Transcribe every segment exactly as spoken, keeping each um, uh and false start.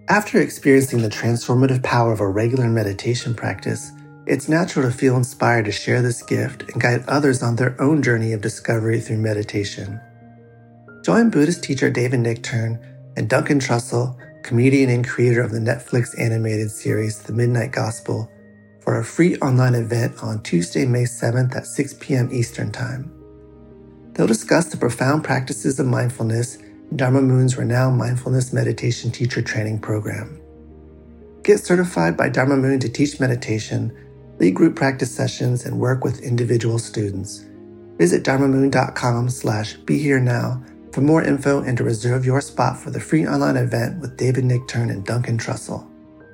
After experiencing the transformative power of a regular meditation practice, it's natural to feel inspired to share this gift and guide others on their own journey of discovery through meditation. Join Buddhist teacher David Nichtern and Duncan Trussell, comedian and creator of the Netflix animated series The Midnight Gospel, for a free online event on Tuesday, May seventh at six p.m. Eastern Time. They'll discuss the profound practices of mindfulness in Dharma Moon's renowned mindfulness meditation teacher training program. Get certified by Dharma Moon to teach meditation, lead group practice sessions, and work with individual students. Visit dharmamoon.com slash be here now for more info and to reserve your spot for the free online event with David Nichtern and Duncan Trussell.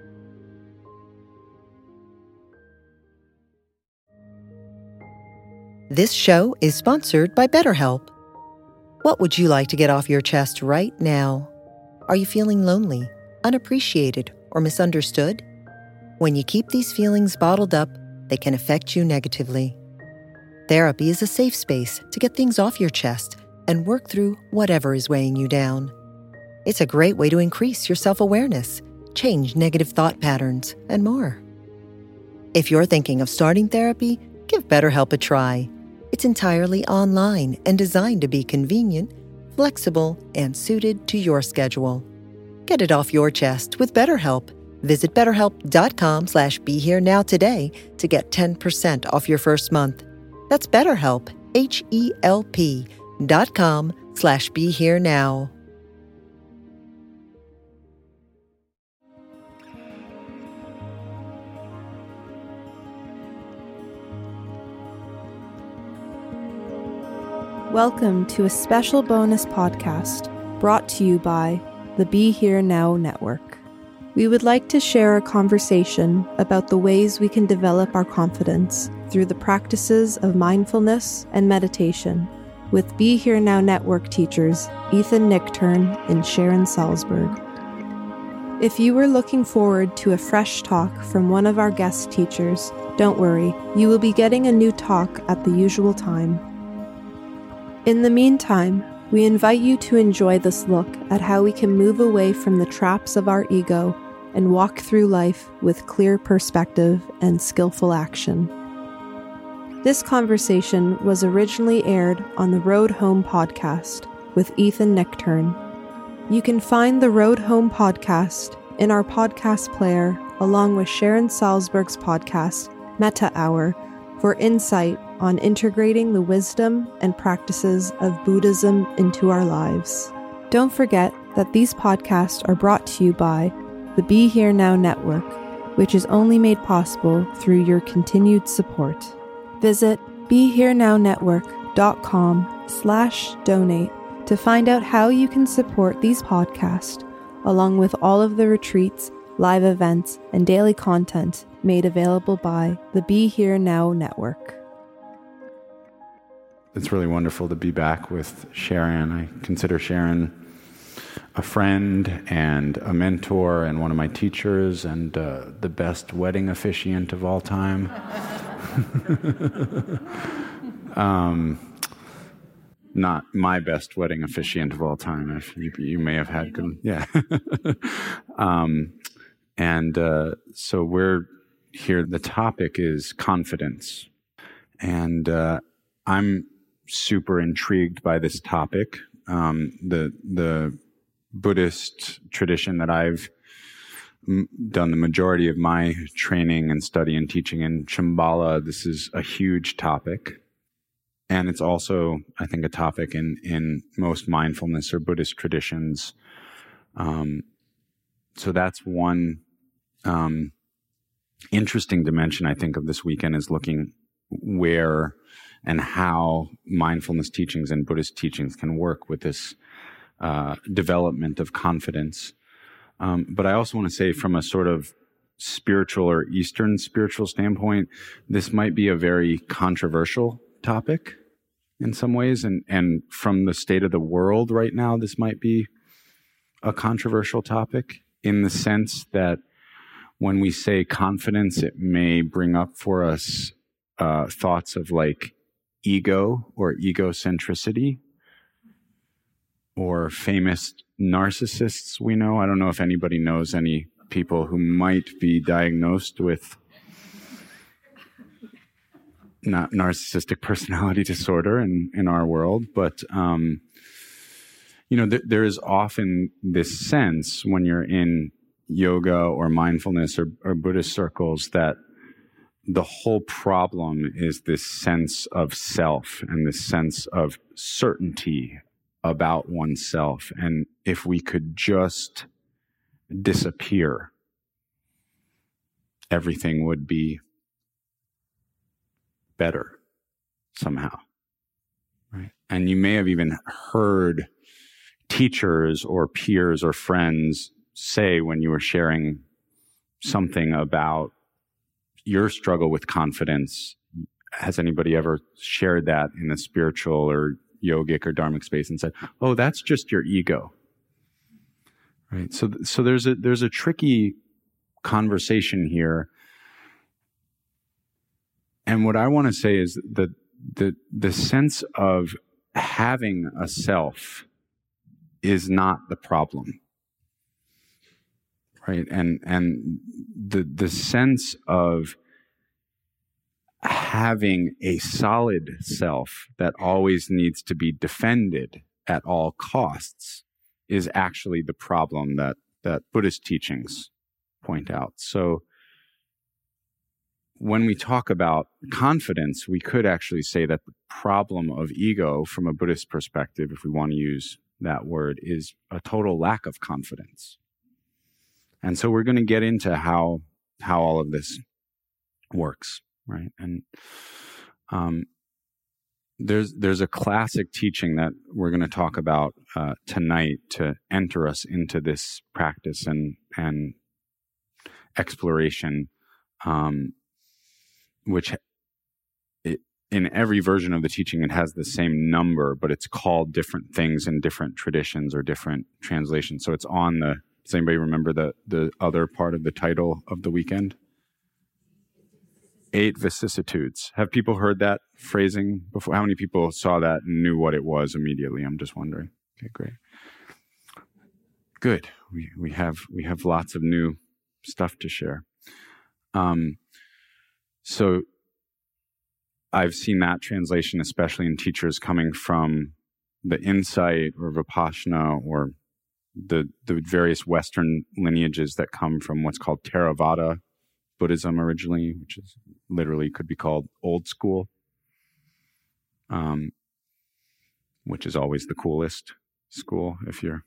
This show is sponsored by BetterHelp. What would you like to get off your chest right now? Are you feeling lonely, unappreciated, or misunderstood? When you keep these feelings bottled up, they can affect you negatively. Therapy is a safe space to get things off your chest and work through whatever is weighing you down. It's a great way to increase your self-awareness, change negative thought patterns, and more. If you're thinking of starting therapy, give BetterHelp a try. It's entirely online and designed to be convenient, flexible, and suited to your schedule. Get it off your chest with BetterHelp. Visit betterhelp.com slash be here now today to get ten percent off your first month. That's BetterHelp, H-E-L-P dot com slash be here now. Welcome to a special bonus podcast brought to you by the Be Here Now Network. We would like to share a conversation about the ways we can develop our confidence through the practices of mindfulness and meditation with Be Here Now Network teachers Ethan Nichtern and Sharon Salzberg. If you were looking forward to a fresh talk from one of our guest teachers, don't worry, you will be getting a new talk at the usual time. In the meantime, we invite you to enjoy this look at how we can move away from the traps of our ego and walk through life with clear perspective and skillful action. This conversation was originally aired on the Road Home podcast with Ethan Nichtern. You can find the Road Home podcast in our podcast player along with Sharon Salzberg's podcast, Metta Hour, for insight on integrating the wisdom and practices of Buddhism into our lives. Don't forget that these podcasts are brought to you by the Be Here Now Network, which is only made possible through your continued support. Visit BeHereNowNetwork.com slash donate to find out how you can support these podcasts, along with all of the retreats, live events, and daily content made available by the Be Here Now Network. It's really wonderful to be back with Sharon. I consider Sharon a friend and a mentor and one of my teachers and uh, the best wedding officiant of all time. um, not my best wedding officiant of all time. If you, you may have had good, yeah. um, and uh, so we're here. The topic is confidence, and uh, I'm super intrigued by this topic. Um, the the Buddhist tradition that I've m- done the majority of my training and study and teaching in, Shambhala, this is a huge topic. And it's also, I think, a topic in, in most mindfulness or Buddhist traditions. Um, so that's one um, interesting dimension, I think, of this weekend, is looking where and how mindfulness teachings and Buddhist teachings can work with this uh, development of confidence. Um, but I also want to say, from a sort of spiritual or Eastern spiritual standpoint, this might be a very controversial topic in some ways. And, and from the state of the world right now, this might be a controversial topic in the sense that when we say confidence, it may bring up for us uh, thoughts of like ego or egocentricity, or famous narcissists we know. I don't know if anybody knows any people who might be diagnosed with not narcissistic personality disorder in, in our world, but, um, you know, th- there is often this sense when you're in yoga or mindfulness or, or Buddhist circles that the whole problem is this sense of self and this sense of certainty about oneself. And if we could just disappear, everything would be better somehow, right? And you may have even heard teachers or peers or friends say when you were sharing something about your struggle with confidence, has anybody ever shared that in the spiritual or yogic or dharmic space and said, oh, that's just your ego, right? So, so there's a, there's a tricky conversation here. And what I want to say is that the, the sense of having a self is not the problem, right? And, and the, the sense of having a solid self that always needs to be defended at all costs is actually the problem that, that Buddhist teachings point out. So when we talk about confidence, we could actually say that the problem of ego from a Buddhist perspective, if we want to use that word, is a total lack of confidence. And so we're going to get into how how all of this works, right? And um, there's there's a classic teaching that we're going to talk about uh, tonight to enter us into this practice and and exploration, um, which it, in every version of the teaching it has the same number, but it's called different things in different traditions or different translations. So it's on the. Does anybody remember the, the other part of the title of the weekend? Eight vicissitudes. Have people heard that phrasing before? How many people saw that and knew what it was immediately? I'm just wondering. Okay, great. Good. We we have we have lots of new stuff to share. Um, so I've seen that translation, especially in teachers coming from the Insight or Vipassana or the the various Western lineages that come from what's called Theravada Buddhism originally, which is literally could be called old school, um, which is always the coolest school if you're...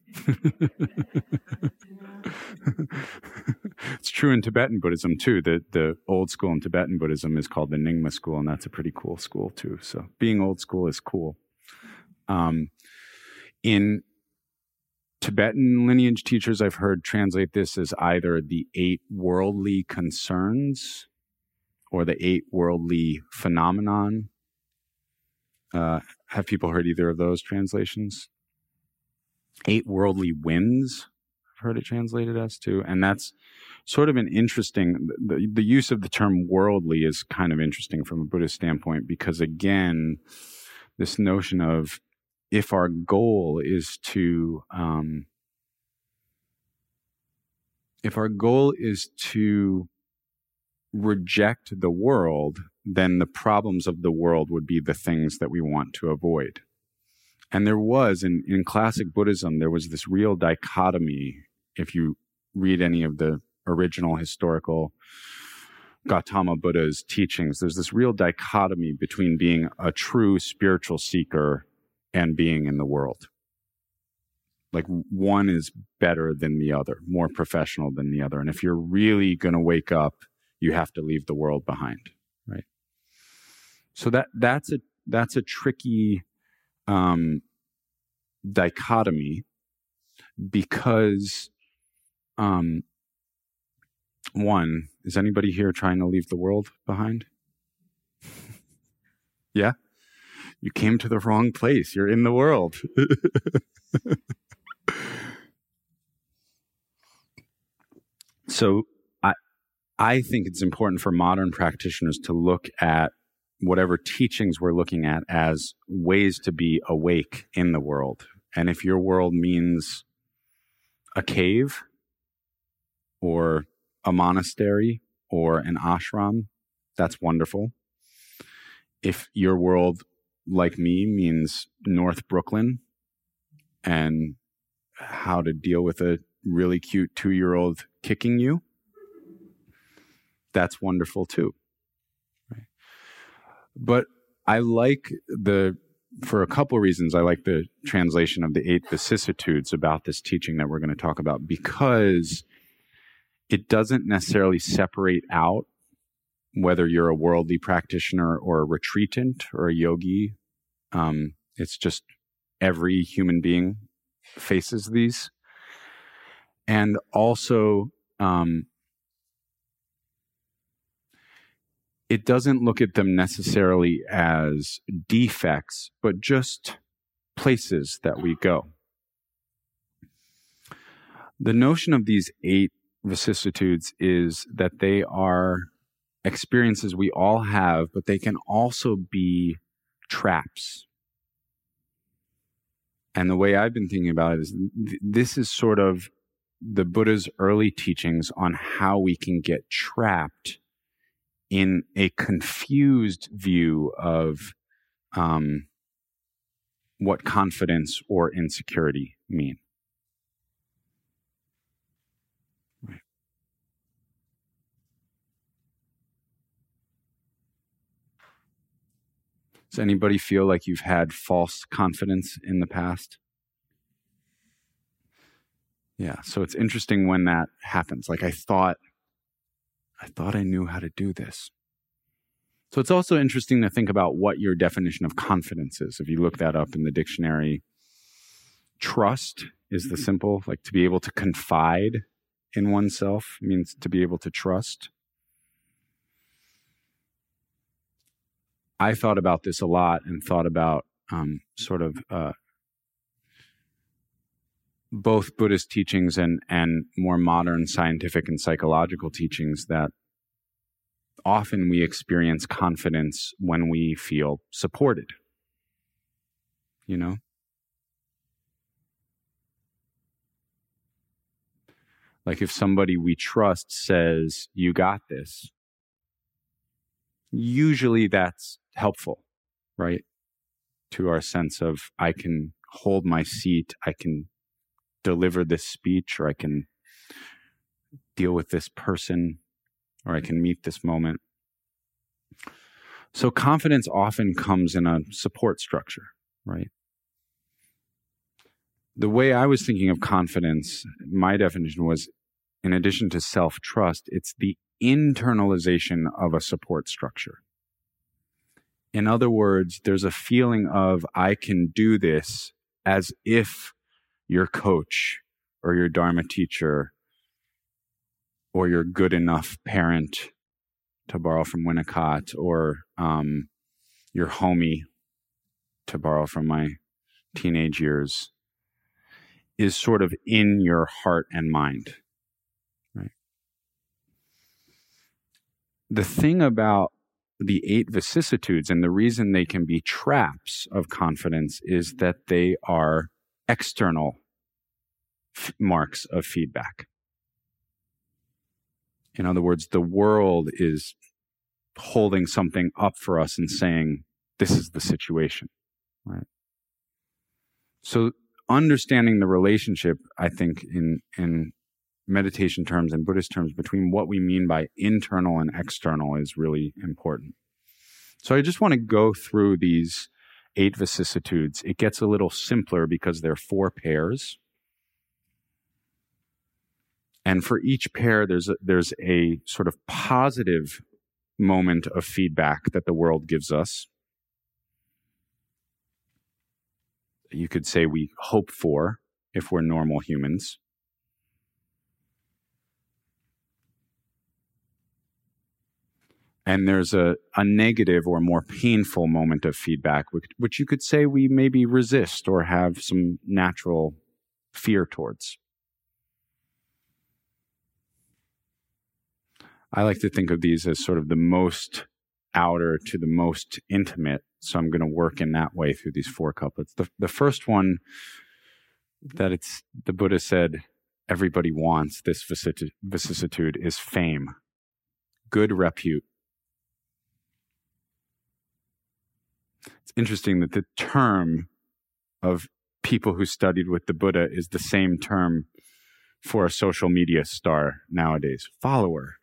It's true in Tibetan Buddhism too. The, the old school in Tibetan Buddhism is called the Nyingma school, and that's a pretty cool school too. So being old school is cool. Um, in Tibetan lineage teachers I've heard translate this as either the eight worldly concerns or the eight worldly phenomenon. Uh, have people heard either of those translations? Eight worldly winds, I've heard it translated as too. And that's sort of an interesting, the, the use of the term worldly is kind of interesting from a Buddhist standpoint because again, this notion of if our goal is to, um, if our goal is to reject the world, then the problems of the world would be the things that we want to avoid. And there was, in, in classic Buddhism, there was this real dichotomy. If you read any of the original historical Gautama Buddha's teachings, there's this real dichotomy between being a true spiritual seeker and being in the world. Like one is better than the other, more professional than the other. And if you're really going to wake up, you have to leave the world behind, right? So that that's a that's a tricky um, dichotomy because um, one, is anybody here trying to leave the world behind? Yeah? You came to the wrong place. You're in the world. So I I think it's important for modern practitioners to look at whatever teachings we're looking at as ways to be awake in the world. And if your world means a cave or a monastery or an ashram, that's wonderful. If your world, like me, means North Brooklyn and how to deal with a really cute two-year-old kicking you, that's wonderful too. Right? But I like the, for a couple of reasons, I like the translation of the eight vicissitudes about this teaching that we're going to talk about, because it doesn't necessarily separate out whether you're a worldly practitioner or a retreatant or a yogi. Um, it's just every human being faces these. And also, um, it doesn't look at them necessarily as defects, but just places that we go. The notion of these eight vicissitudes is that they are experiences we all have, but they can also be traps. And the way I've been thinking about it is th- this is sort of the Buddha's early teachings on how we can get trapped in a confused view of um, what confidence or insecurity mean. Right. Does anybody feel like you've had false confidence in the past? Yeah, so it's interesting when that happens. Like I thought, I thought I knew how to do this. So it's also interesting to think about what your definition of confidence is. If you look that up in the dictionary, trust is the simple, like to be able to confide in oneself means to be able to trust. I thought about this a lot and thought about um, sort of uh, both Buddhist teachings and, and more modern scientific and psychological teachings that often we experience confidence when we feel supported. You know? Like if somebody we trust says, "You got this," usually that's helpful, right? To our sense of, I can hold my seat, I can deliver this speech, or I can deal with this person, or I can meet this moment. So confidence often comes in a support structure, right? The way I was thinking of confidence, my definition was, in addition to self-trust, it's the internalization of a support structure. In other words, there's a feeling of, I can do this, as if your coach or your Dharma teacher or your good enough parent, to borrow from Winnicott, or um, your homie, to borrow from my teenage years, is sort of in your heart and mind, right? The thing about the eight vicissitudes, and the reason they can be traps of confidence, is that they are external f- marks of feedback. In other words, the world is holding something up for us and saying, this is the situation, right? So understanding the relationship, I think, in, in meditation terms and Buddhist terms, between what we mean by internal and external is really important. So I just want to go through these eight vicissitudes. It gets a little simpler because there are four pairs. And for each pair, there's a, there's a sort of positive moment of feedback that the world gives us. You could say we hope for if we're normal humans. And there's a, a negative or more painful moment of feedback, which, which you could say we maybe resist or have some natural fear towards. I like to think of these as sort of the most outer to the most intimate. So I'm going to work in that way through these four couplets. The, the first one that it's, the Buddha said, everybody wants, this vicissitude, is fame, good repute. It's interesting that the term of people who studied with the Buddha is the same term for a social media star nowadays. Follower.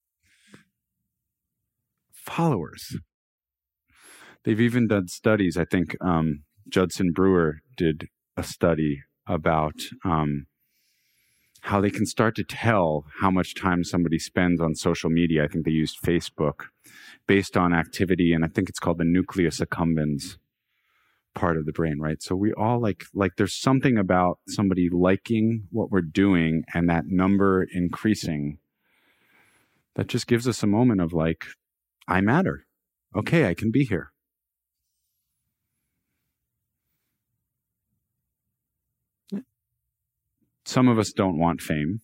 Followers. They've even done studies. I think um, Judson Brewer did a study about um, how they can start to tell how much time somebody spends on social media. I think they used Facebook based on activity, and I think it's called the nucleus accumbens part of the brain, right? So we all like, like there's something about somebody liking what we're doing and that number increasing that just gives us a moment of like, I matter. Okay, I can be here. Some of us don't want fame.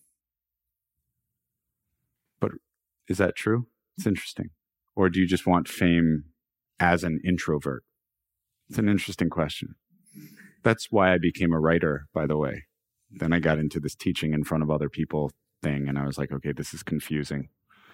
But is that true? It's interesting. Or do you just want fame as an introvert? It's an interesting question. That's why I became a writer, by the way. Then I got into this teaching in front of other people thing, and I was like, okay, this is confusing.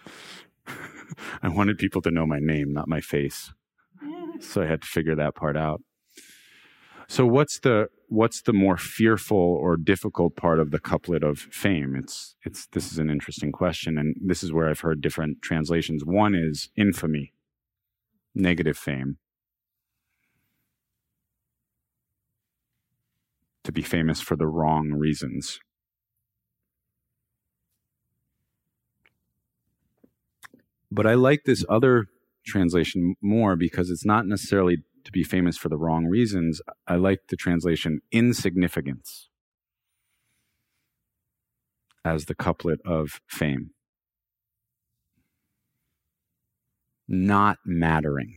I wanted people to know my name, not my face. So I had to figure that part out. So what's the what's the more fearful or difficult part of the couplet of fame? It's it's this is an interesting question, and this is where I've heard different translations. One is infamy, negative fame. To be famous for the wrong reasons. But I like this other translation more because it's not necessarily to be famous for the wrong reasons. I like the translation insignificance as the couplet of fame. Not mattering.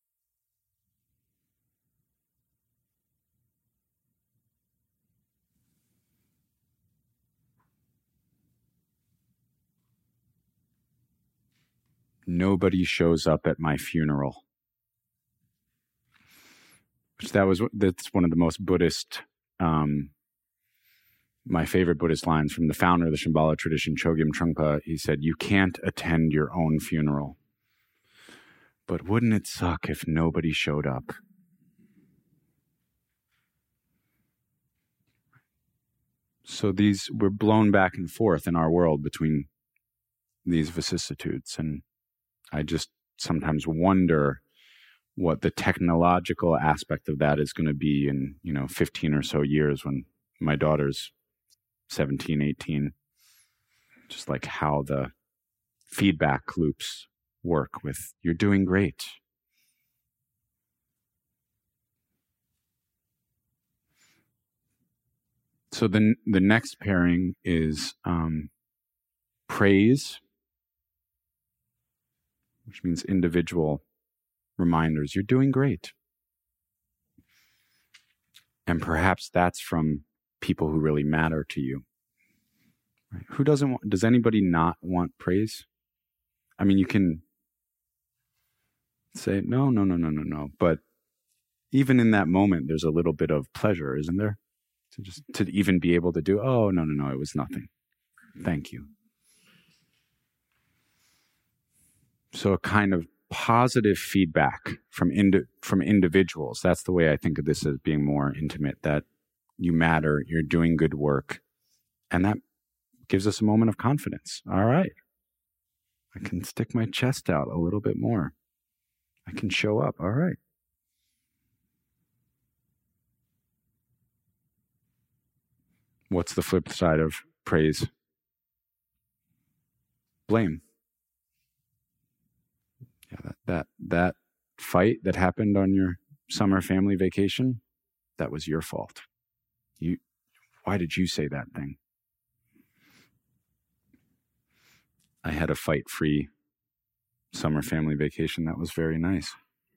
Nobody shows up at my funeral. Which that was that's one of the most Buddhist, um, my favorite Buddhist lines from the founder of the Shambhala tradition, Chogyam Trungpa. He said, "You can't attend your own funeral, but wouldn't it suck if nobody showed up?" So these we're blown back and forth in our world between these vicissitudes, and I just sometimes wonder what the technological aspect of that is going to be in, you know, fifteen or so years when my daughter's seventeen, eighteen. Just like how the feedback loops work with, you're doing great. So the, the next pairing is um, praise, which means individual reminders. You're doing great. And perhaps that's from people who really matter to you. Right? Who doesn't want, does anybody not want praise? I mean, you can say, no, no, no, no, no, no. But even in that moment, there's a little bit of pleasure, isn't there? To just, to even be able to do, oh, no, no, no, it was nothing. Thank you. So a kind of positive feedback from indi- from individuals. That's the way I think of this as being more intimate, that you matter, you're doing good work. And that gives us a moment of confidence. All right. I can stick my chest out a little bit more. I can show up. All right. What's the flip side of praise? Blame. Yeah, that, that that fight that happened on your summer family vacation, that was your fault. You, why did you say that thing? I had a fight-free summer family vacation that was very nice.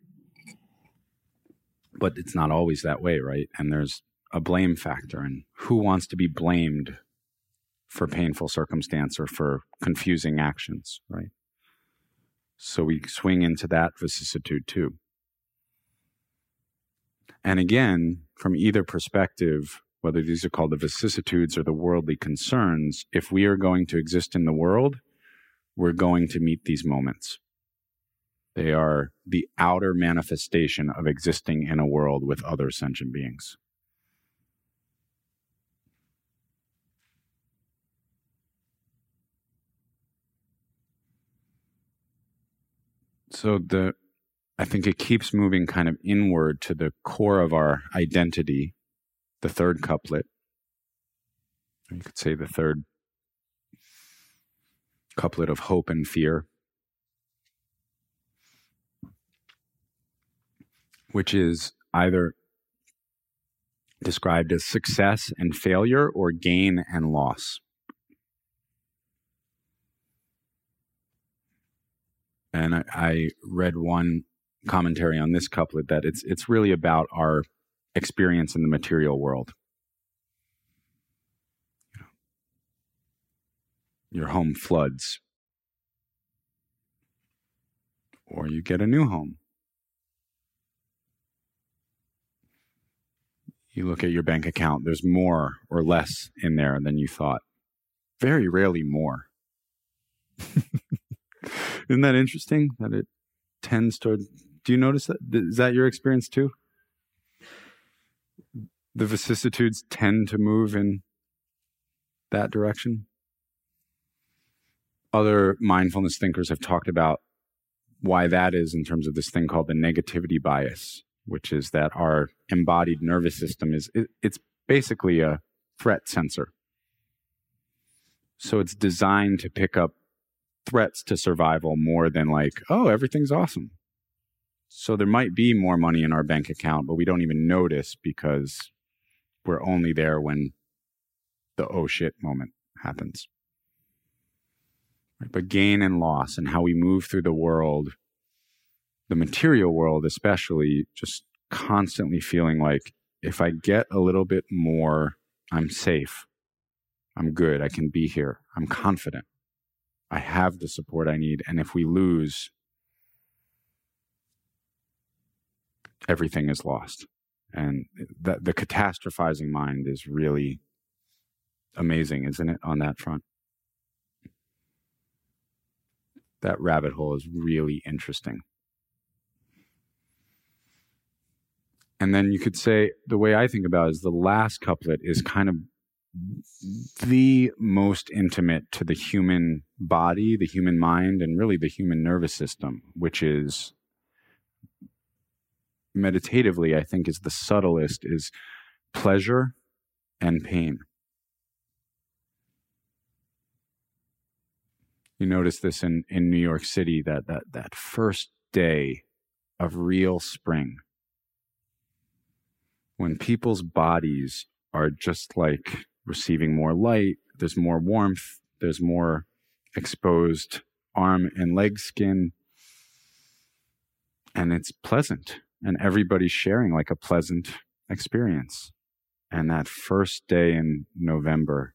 But it's not always that way, right? And there's a blame factor, and who wants to be blamed for painful circumstance or for confusing actions, right? So we swing into that vicissitude too. And again, from either perspective, whether these are called the vicissitudes or the worldly concerns, if we are going to exist in the world, we're going to meet these moments. They are the outer manifestation of existing in a world with other sentient beings. So the, I think it keeps moving kind of inward to the core of our identity, the third couplet. You could say the third couplet of hope and fear, which is either described as success and failure or gain and loss. And I, I read one commentary on this couplet that it's it's really about our experience in the material world. Your home floods, or you get a new home. You look at your bank account, there's more or less in there than you thought. Very rarely more. Isn't that interesting that it tends toward, do you notice that? Is that your experience too? The vicissitudes tend to move in that direction? Other mindfulness thinkers have talked about why that is in terms of this thing called the negativity bias, which is that our embodied nervous system is, it, it's basically a threat sensor. So it's designed to pick up threats to survival more than like, oh, everything's awesome. So there might be more money in our bank account, but we don't even notice because we're only there when the oh shit moment happens. Right? But gain and loss and how we move through the world, the material world especially, just constantly feeling like if I get a little bit more, I'm safe. I'm good. I can be here. I'm confident. I have the support I need. And if we lose, everything is lost. And the, the catastrophizing mind is really amazing, isn't it, on that front? That rabbit hole is really interesting. And then you could say, the way I think about it is the last couplet is kind of the most intimate to the human body, the human mind, and really the human nervous system, which is meditatively, I think, is the subtlest, is pleasure and pain. You notice this in, in New York City, that, that, that first day of real spring, when people's bodies are just like receiving more light, there's more warmth, there's more exposed arm and leg skin, and it's pleasant, and everybody's sharing like a pleasant experience. And that first day in November,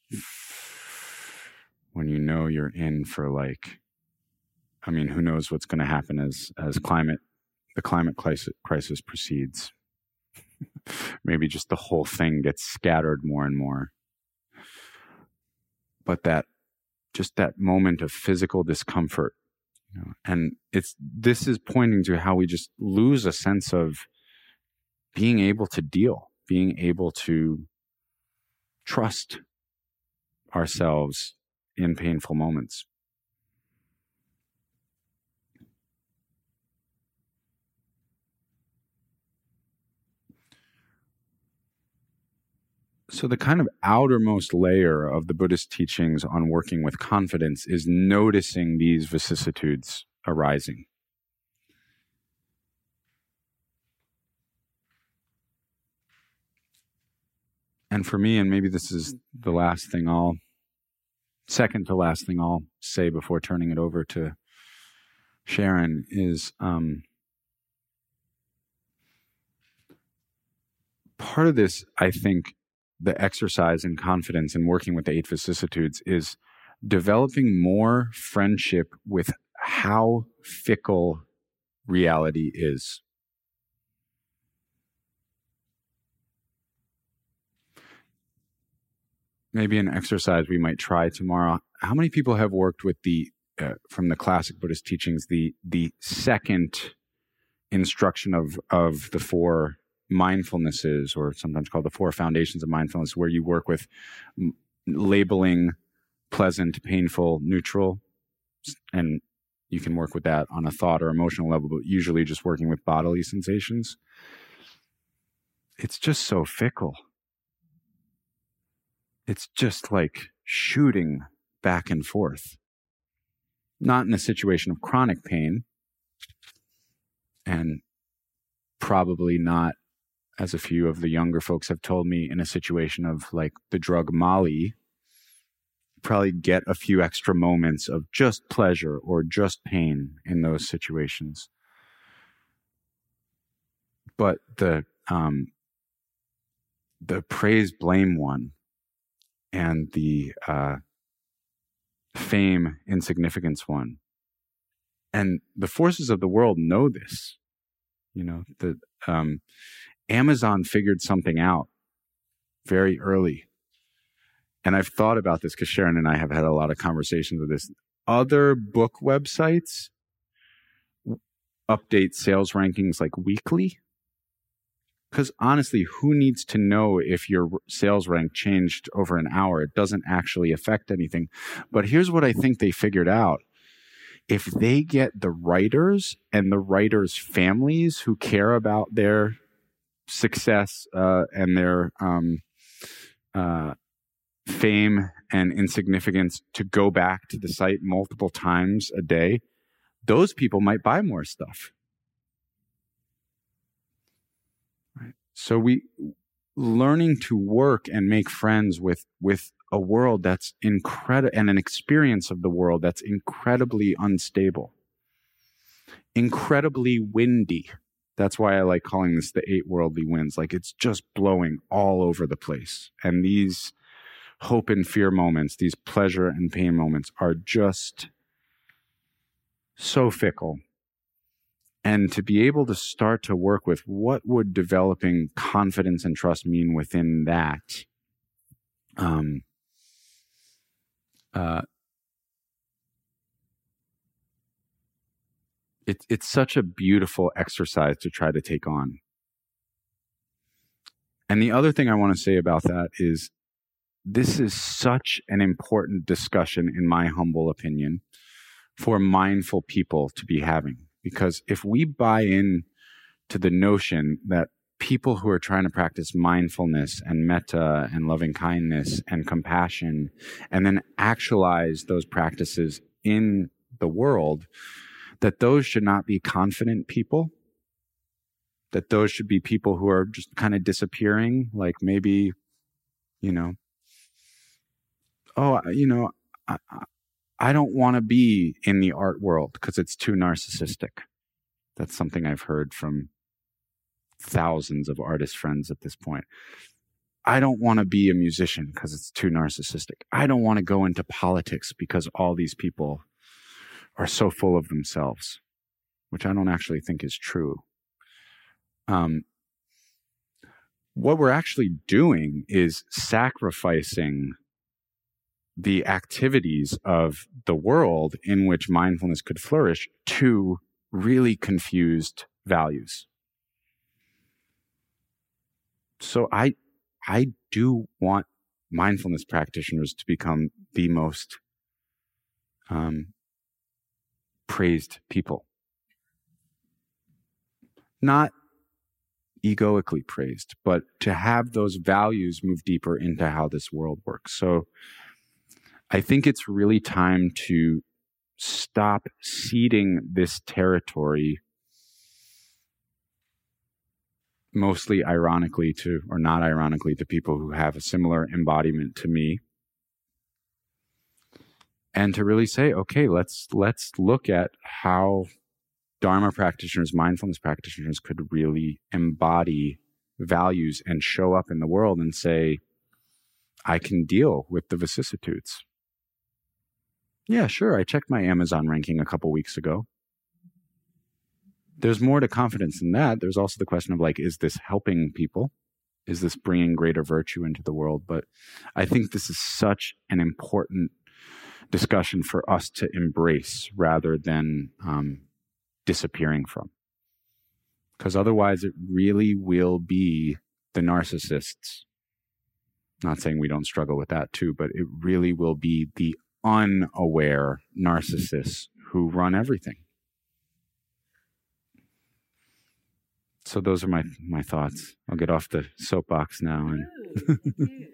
when you know you're in for like, I mean, who knows what's going to happen as as climate, the climate crisis, crisis proceeds. Maybe just the whole thing gets scattered more and more. But that, just that moment of physical discomfort, you know, and it's, this is pointing to how we just lose a sense of being able to deal, being able to trust ourselves in painful moments. So the kind of outermost layer of the Buddhist teachings on working with confidence is noticing these vicissitudes arising. And for me, and maybe this is the last thing I'll, second to last thing I'll say before turning it over to Sharon, is um, part of this, I think, the exercise in confidence and working with the eight vicissitudes is developing more friendship with how fickle reality is. maybe an exercise we might try tomorrow. How many people have worked with the, uh, from the classic Buddhist teachings, the the second instruction of, of the four mindfulnesses, or sometimes called the four foundations of mindfulness, where you work with m- labeling pleasant, painful, neutral, and you can work with that on a thought or emotional level, but usually just working with bodily sensations. It's just so fickle. It's just like shooting back and forth. Not in a situation of chronic pain, and probably not, as a few of the younger folks have told me, in a situation of like the drug Molly. Probably get a few extra moments of just pleasure or just pain in those situations. But the um, the praise blame one and the uh, fame insignificance one, and the forces of the world know this. You know, the um, Amazon figured something out very early. And I've thought about this because Sharon and I have had a lot of conversations with this. Other book websites update sales rankings like weekly. Because honestly, who needs to know if your sales rank changed over an hour? It doesn't actually affect anything. But here's what I think they figured out. If they get the writers and the writers' families who care about their success uh, and their um, uh, fame and insignificance to go back to the site multiple times a day, those people might buy more stuff. Right. So we learning to work and make friends with with a world that's incredible, and an experience of the world that's incredibly unstable, incredibly windy. That's why I like calling this the eight worldly winds. Like, it's just blowing all over the place. And these hope and fear moments, these pleasure and pain moments, are just so fickle. And to be able to start to work with what would developing confidence and trust mean within that, um, uh, it, it's such a beautiful exercise to try to take on. And the other thing I want to say about that is, this is such an important discussion, in my humble opinion, for mindful people to be having. Because if we buy in to the notion that people who are trying to practice mindfulness and metta and loving kindness and compassion, and then actualize those practices in the world, that those should not be confident people, that those should be people who are just kind of disappearing, like maybe, you know, oh, you know, I, I don't want to be in the art world because it's too narcissistic. That's something I've heard from thousands of artist friends at this point. I don't want to be a musician because it's too narcissistic. I don't want to go into politics because all these people are so full of themselves, which I don't actually think is true. Um, what we're actually doing is sacrificing the activities of the world in which mindfulness could flourish to really confused values. So I, I do want mindfulness practitioners to become the most um, praised people. Not egoically praised, but to have those values move deeper into how this world works. So I think it's really time to stop ceding this territory, mostly ironically to, or not ironically, to people who have a similar embodiment to me, and to really say, okay, let's let's look at how Dharma practitioners, mindfulness practitioners could really embody values and show up in the world and say, I can deal with the vicissitudes. Yeah, sure, I checked my Amazon ranking a couple weeks ago. There's more to confidence than that. There's also the question of, like, is this helping people? is this bringing greater virtue into the world? But I think this is such an important discussion for us to embrace rather than um, disappearing from. Because otherwise it really will be the narcissists. Not saying we don't struggle with that too, but it really will be the unaware narcissists who run everything. So those are my, my thoughts. I'll get off the soapbox now. And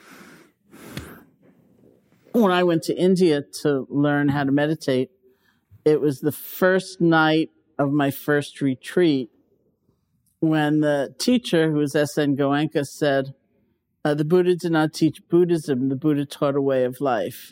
when I went to India to learn how to meditate, it was the first night of my first retreat when the teacher, who was S N Goenka, said, uh, the Buddha did not teach Buddhism, the Buddha taught a way of life.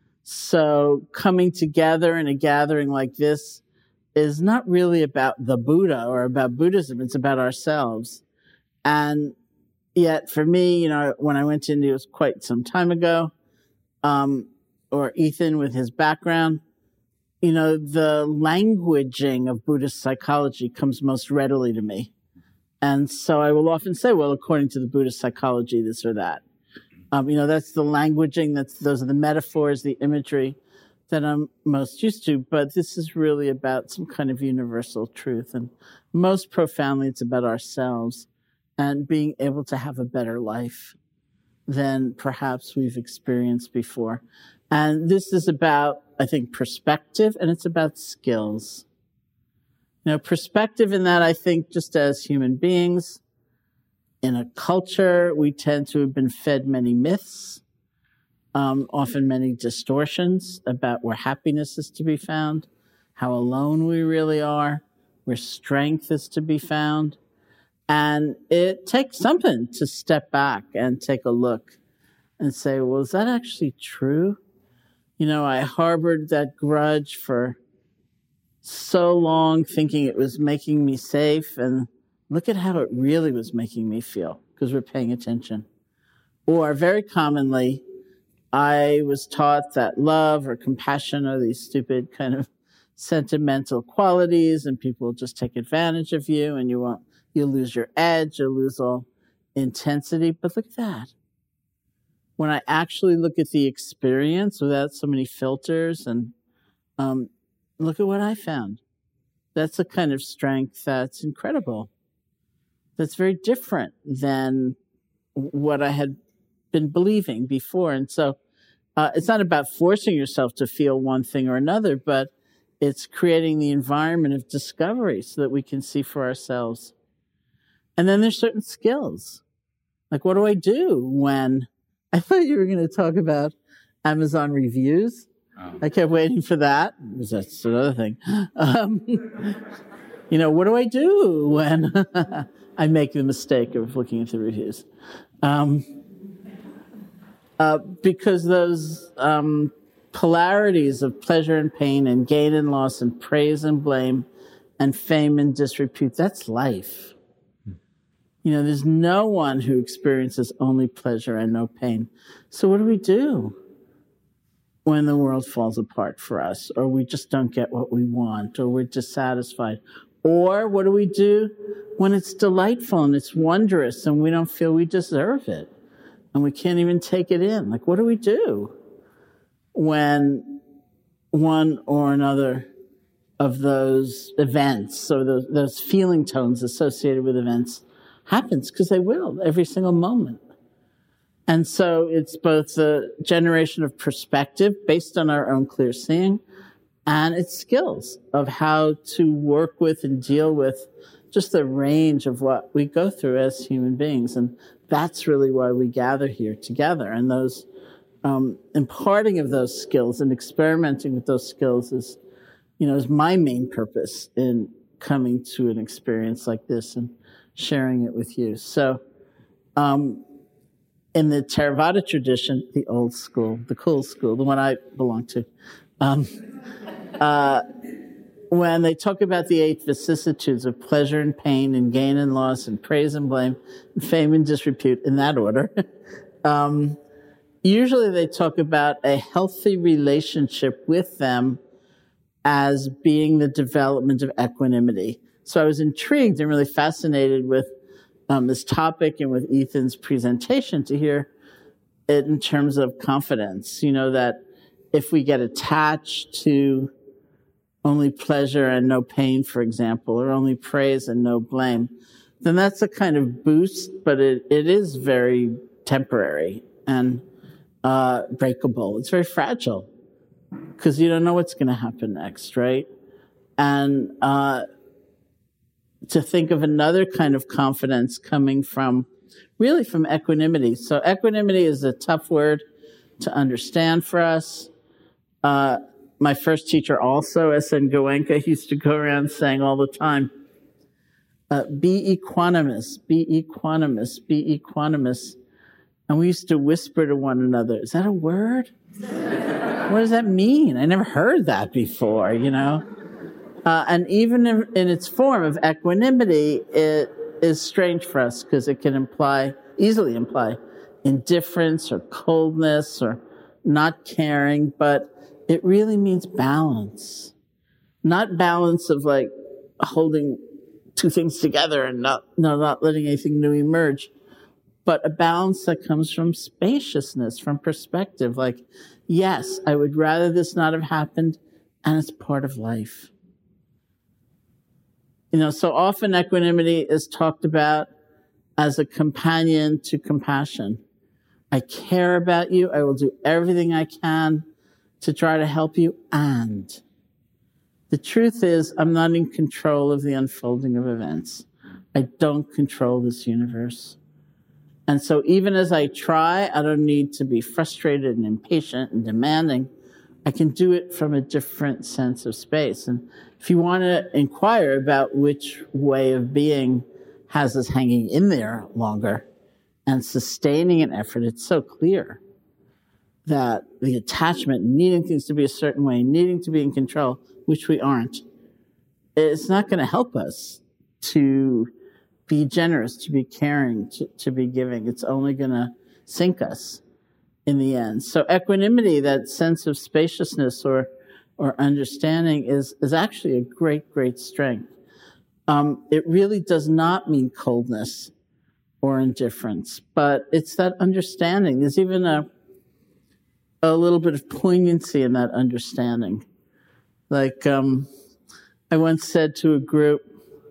So coming together in a gathering like this is not really about the Buddha or about Buddhism, it's about ourselves. And yet for me, you know, when I went to India, it was quite some time ago, um, or Ethan with his background, you know, the languaging of Buddhist psychology comes most readily to me. And so I will often say, well, according to the Buddhist psychology, this or that. Um, you know, that's the languaging, that's, those are the metaphors, the imagery that I'm most used to. But this is really about some kind of universal truth. And most profoundly, it's about ourselves and being able to have a better life than perhaps we've experienced before. And this is about, I think, perspective, and it's about skills. You know, perspective in that, I think, just as human beings, in a culture, we tend to have been fed many myths, um, often many distortions about where happiness is to be found, how alone we really are, where strength is to be found. And it takes something to step back and take a look and say, well, is that actually true? You know, I harbored that grudge for so long, thinking it was making me safe, and look at how it really was making me feel, because we're paying attention. Or very commonly, I was taught that love or compassion are these stupid kind of sentimental qualities, and people will just take advantage of you, and you won't, you'll lose your edge, you'll lose all intensity. But look at that. When I actually look at the experience without so many filters, and um, look at what I found. That's a kind of strength that's incredible. That's very different than what I had been believing before. And so uh, it's not about forcing yourself to feel one thing or another, but it's creating the environment of discovery so that we can see for ourselves. And then there's certain skills. Like, what do I do when I thought you were going to talk about Amazon reviews? Oh. I kept waiting for that, because that's another thing. Um, you know, what do I do when I make the mistake of looking at the reviews? Um, uh, because those um, polarities of pleasure and pain and gain and loss and praise and blame and fame and disrepute, that's life. You know, there's no one who experiences only pleasure and no pain. So what do we do when the world falls apart for us, or we just don't get what we want, or we're dissatisfied? Or what do we do when it's delightful and it's wondrous and we don't feel we deserve it and we can't even take it in? Like, what do we do when one or another of those events or those, those feeling tones associated with events happens? Because they will, every single moment. And so it's both the generation of perspective based on our own clear seeing, and it's skills of how to work with and deal with just the range of what we go through as human beings. And that's really why we gather here together. And those um, imparting of those skills and experimenting with those skills is, you know, is my main purpose in coming to an experience like this and sharing it with you. So, um, in the Theravada tradition, the old school, the cool school, the one I belong to, um, uh, when they talk about the eight vicissitudes of pleasure and pain and gain and loss and praise and blame and fame and disrepute, in that order, um, usually they talk about a healthy relationship with them as being the development of equanimity. So I was intrigued and really fascinated with um, this topic and with Ethan's presentation to hear it in terms of confidence. You know, that if we get attached to only pleasure and no pain, for example, or only praise and no blame, then that's a kind of boost, but it, it is very temporary and uh, breakable. It's very fragile because you don't know what's going to happen next, right? And uh, to think of another kind of confidence coming from, really from equanimity. So equanimity is a tough word to understand for us. Uh, my first teacher also, S N Goenka, used to go around saying all the time, uh, be equanimous, be equanimous, be equanimous. And we used to whisper to one another, is that a word? What does that mean? I never heard that before, you know? Uh, and even in, in its form of equanimity, it is strange for us because it can imply, easily imply, indifference or coldness or not caring, but it really means balance. Not balance of like holding two things together and not, no, not letting anything new emerge, but a balance that comes from spaciousness, from perspective. Like, yes, I would rather this not have happened, and it's part of life. You know, so often equanimity is talked about as a companion to compassion. I care about you. I will do everything I can to try to help you. And the truth is, I'm not in control of the unfolding of events. I don't control this universe. And so even as I try, I don't need to be frustrated and impatient and demanding. I can do it from a different sense of space. And if you want to inquire about which way of being has us hanging in there longer and sustaining an effort, it's so clear that the attachment, needing things to be a certain way, needing to be in control, which we aren't, it's not going to help us to be generous, to be caring, to, to be giving. It's only going to sink us in the end. So equanimity, that sense of spaciousness or or understanding, is is actually a great, great strength. Um, it really does not mean coldness or indifference, but it's that understanding. There's even a a little bit of poignancy in that understanding. Like um, I once said to a group,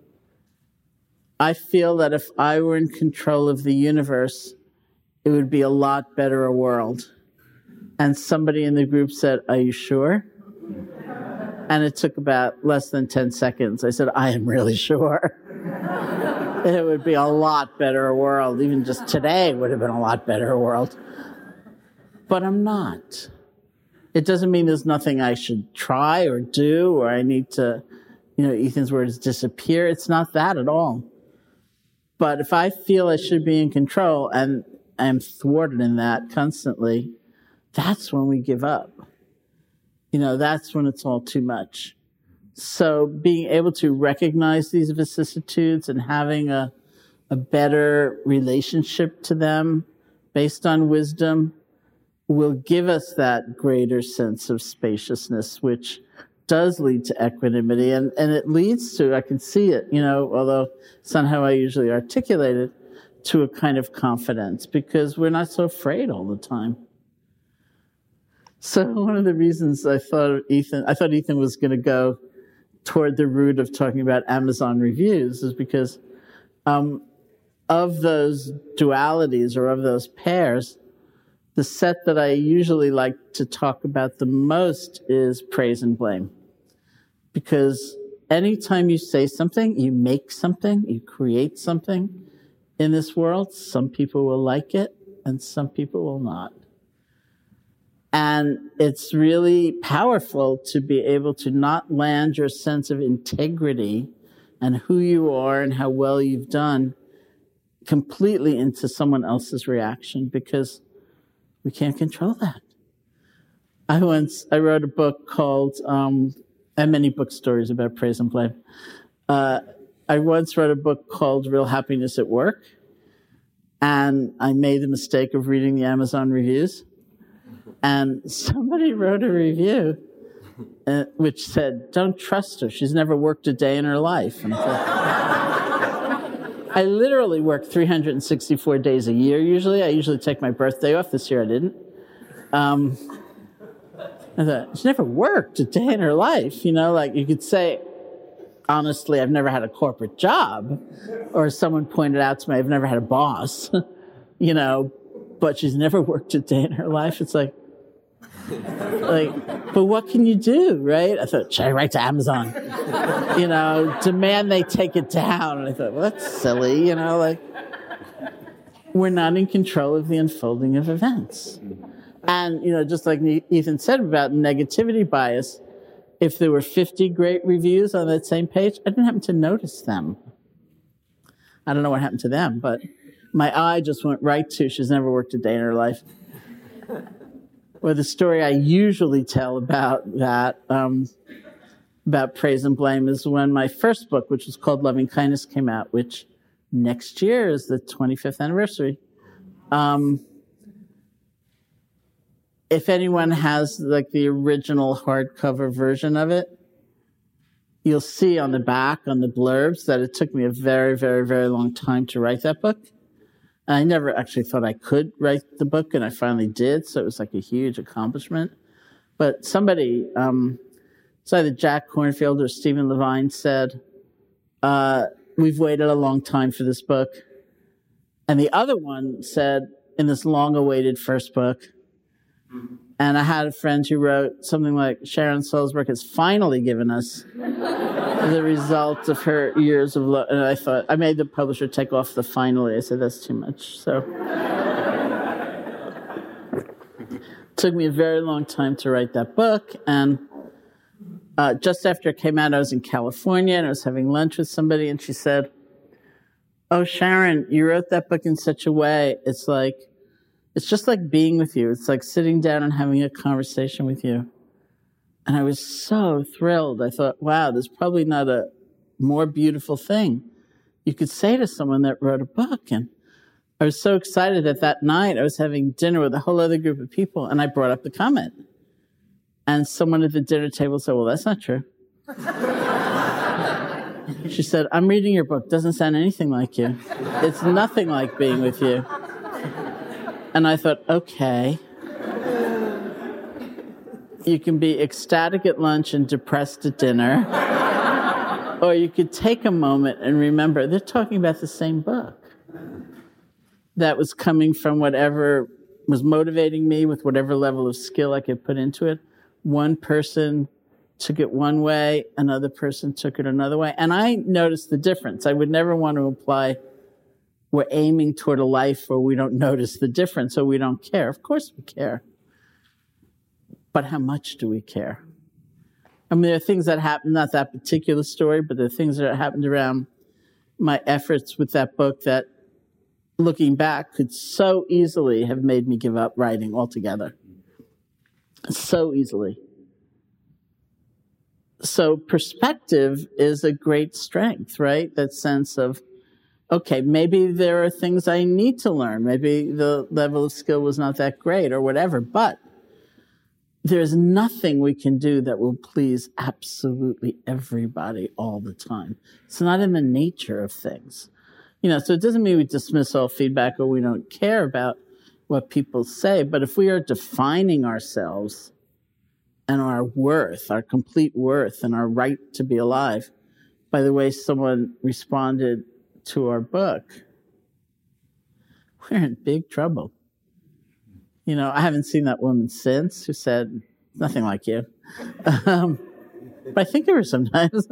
I feel that if I were in control of the universe, it would be a lot better a world. And somebody in the group said, are you sure? And it took about less than ten seconds. I said, I am really sure. It would be a lot better a world. Even just today would have been a lot better a world. But I'm not. It doesn't mean there's nothing I should try or do, or I need to, you know, Ethan's words, disappear. It's not that at all. But if I feel I should be in control and I'm thwarted in that constantly, that's when we give up. You know, that's when it's all too much. So being able to recognize these vicissitudes and having a, a better relationship to them based on wisdom will give us that greater sense of spaciousness, which does lead to equanimity. And, and it leads to, I can see it, you know, although it's not how I usually articulate it, to a kind of confidence, because we're not so afraid all the time. So one of the reasons I thought Ethan, I thought Ethan was going to go toward the route of talking about Amazon reviews is because um, of those dualities or of those pairs, the set that I usually like to talk about the most is praise and blame. Because anytime you say something, you make something, you create something in this world, some people will like it and some people will not. And it's really powerful to be able to not land your sense of integrity and who you are and how well you've done completely into someone else's reaction, because we can't control that. I once, I wrote a book called, um, I have many book stories about praise and blame. Uh, I once wrote a book called Real Happiness at Work, and I made the mistake of reading the Amazon reviews. And somebody wrote a review uh, which said, don't trust her. She's never worked a day in her life. And I thought, I literally work three hundred sixty-four days a year usually. I usually take my birthday off. This year I didn't. Um, I thought, she's never worked a day in her life. You know, like you could say, honestly, I've never had a corporate job. Or someone pointed out to me, I've never had a boss. You know, but she's never worked a day in her life. It's like, like, but what can you do, right? I thought, should I write to Amazon? You know, demand they take it down. And I thought, well, that's silly, you know, like, we're not in control of the unfolding of events. And, you know, just like Ethan said about negativity bias, if there were fifty great reviews on that same page, I didn't happen to notice them. I don't know what happened to them, but my eye just went right to, she's never worked a day in her life. Or the story I usually tell about that, um, about praise and blame, is when my first book, which was called Loving Kindness, came out, which next year is the twenty-fifth anniversary. Um, if anyone has like the original hardcover version of it, you'll see on the back, on the blurbs, that it took me a very, very, very long time to write that book. And I never actually thought I could write the book, and I finally did, so it was like a huge accomplishment. But somebody, um, it's either Jack Kornfield or Stephen Levine, said, uh, we've waited a long time for this book. And the other one said, in this long-awaited first book, and I had a friend who wrote something like, Sharon Salzberg has finally given us the result of her years of love. And I thought, I made the publisher take off the finally. I said, that's too much. So it took me a very long time to write that book. And uh, just after it came out, I was in California, and I was having lunch with somebody, and she said, oh, Sharon, you wrote that book in such a way, it's like, it's just like being with you. It's like sitting down and having a conversation with you. And I was so thrilled. I thought, wow, there's probably not a more beautiful thing you could say to someone that wrote a book. And I was so excited that that night I was having dinner with a whole other group of people, and I brought up the comment. And someone at the dinner table said, well, that's not true. She said, I'm reading your book. Doesn't sound anything like you. It's nothing like being with you. And I thought, okay, you can be ecstatic at lunch and depressed at dinner, or you could take a moment and remember they're talking about the same book that was coming from whatever was motivating me with whatever level of skill I could put into it. One person took it one way, another person took it another way. And I noticed the difference. I would never want to imply we're aiming toward a life where we don't notice the difference or we don't care. Of course we care. But how much do we care? I mean, there are things that happen, not that particular story, but there are things that happened around my efforts with that book that, looking back, could so easily have made me give up writing altogether. So easily. So perspective is a great strength, right? That sense of, okay, maybe there are things I need to learn. Maybe the level of skill was not that great or whatever, but there's nothing we can do that will please absolutely everybody all the time. It's not in the nature of things. You know, so it doesn't mean we dismiss all feedback or we don't care about what people say, but if we are defining ourselves and our worth, our complete worth and our right to be alive by the way someone responded to our book, we're in big trouble. You know, I haven't seen that woman since who said, nothing like you. Um, but I think of her sometimes.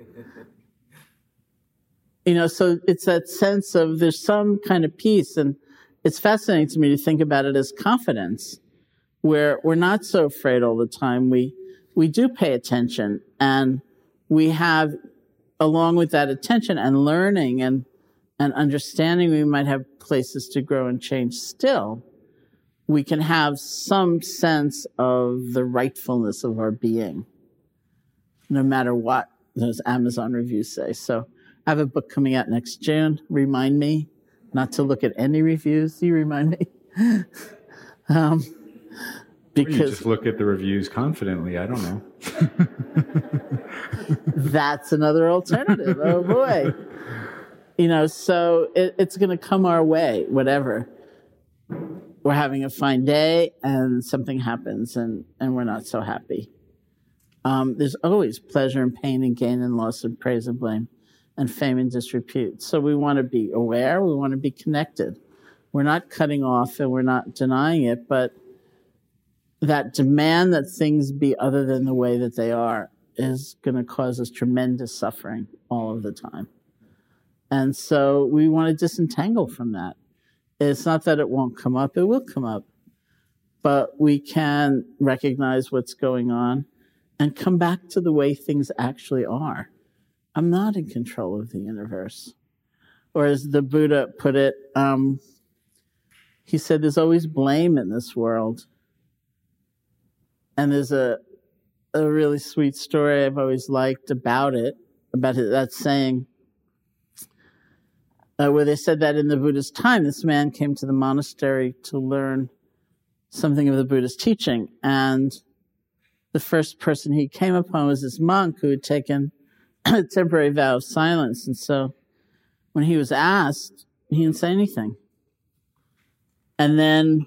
You know, so it's that sense of there's some kind of peace. And it's fascinating to me to think about it as confidence, where we're not so afraid all the time. We, we do pay attention, and we have, along with that attention and learning and, and understanding, we might have places to grow and change still. We can have some sense of the rightfulness of our being, no matter what those Amazon reviews say. So I have a book coming out next June. Remind me not to look at any reviews. You remind me. um, because or you just look at the reviews confidently. I don't know. That's another alternative. Oh, boy. You know, so it, it's going to come our way, whatever. We're having a fine day and something happens and, and we're not so happy. Um, there's always pleasure and pain and gain and loss and praise and blame and fame and disrepute. So we want to be aware. We want to be connected. We're not cutting off and we're not denying it, but that demand that things be other than the way that they are is going to cause us tremendous suffering all of the time. And so we want to disentangle from that. It's not that it won't come up. It will come up. But we can recognize what's going on and come back to the way things actually are. I'm not in control of the universe. Or as the Buddha put it, um, he said, there's always blame in this world. And there's a, a really sweet story I've always liked about it, about it, that saying, Uh, where they said that in the Buddha's time, this man came to the monastery to learn something of the Buddha's teaching. And the first person he came upon was this monk who had taken a temporary vow of silence. And so when he was asked, he didn't say anything. And then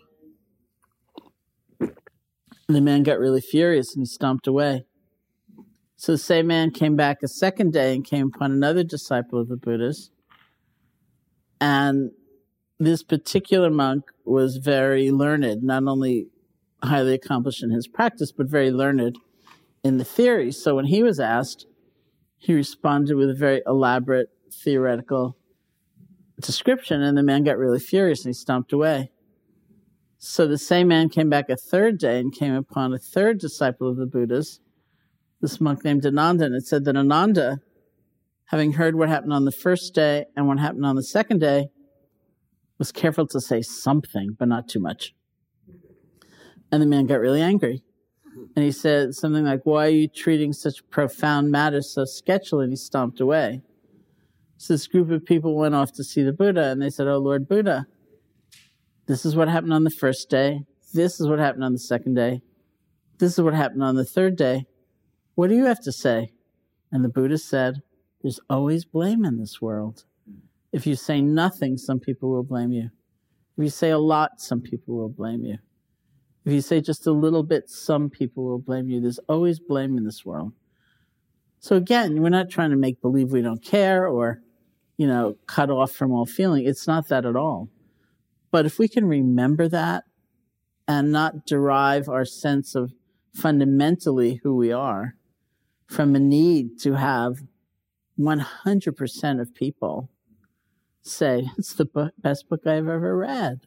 the man got really furious and he stomped away. So the same man came back a second day and came upon another disciple of the Buddha's. And this particular monk was very learned, not only highly accomplished in his practice, but very learned in the theory. So when he was asked, he responded with a very elaborate theoretical description, and the man got really furious and he stomped away. So the same man came back a third day and came upon a third disciple of the Buddha's, this monk named Ananda, and it said that Ananda, having heard what happened on the first day and what happened on the second day, was careful to say something, but not too much. And the man got really angry. And he said something like, why are you treating such profound matters so sketchily? And he stomped away. So this group of people went off to see the Buddha, and they said, oh, Lord Buddha, this is what happened on the first day. This is what happened on the second day. This is what happened on the third day. What do you have to say? And the Buddha said, there's always blame in this world. If you say nothing, some people will blame you. If you say a lot, some people will blame you. If you say just a little bit, some people will blame you. There's always blame in this world. So again, we're not trying to make believe we don't care or, you know, cut off from all feeling. It's not that at all. But if we can remember that and not derive our sense of fundamentally who we are from a need to have one hundred percent of people say, it's the book, best book I've ever read,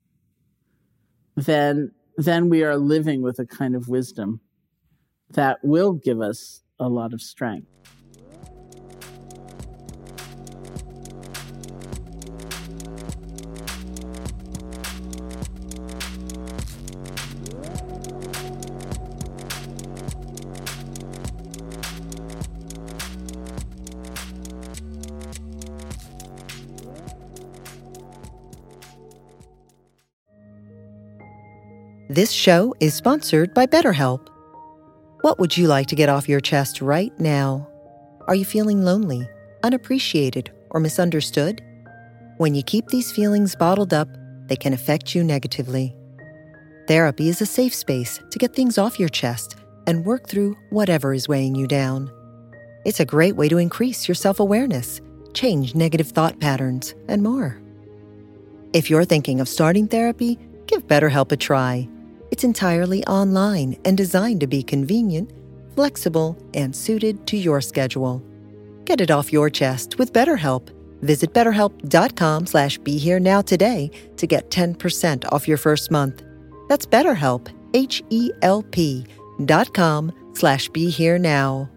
then, then we are living with a kind of wisdom that will give us a lot of strength. This show is sponsored by BetterHelp. What would you like to get off your chest right now? Are you feeling lonely, unappreciated, or misunderstood? When you keep these feelings bottled up, they can affect you negatively. Therapy is a safe space to get things off your chest and work through whatever is weighing you down. It's a great way to increase your self-awareness, change negative thought patterns, and more. If you're thinking of starting therapy, give BetterHelp a try. It's entirely online and designed to be convenient, flexible, and suited to your schedule. Get it off your chest with BetterHelp. Visit betterhelp.com slash be here now today to get ten percent off your first month. That's BetterHelp, H E L P dot com slash be here now.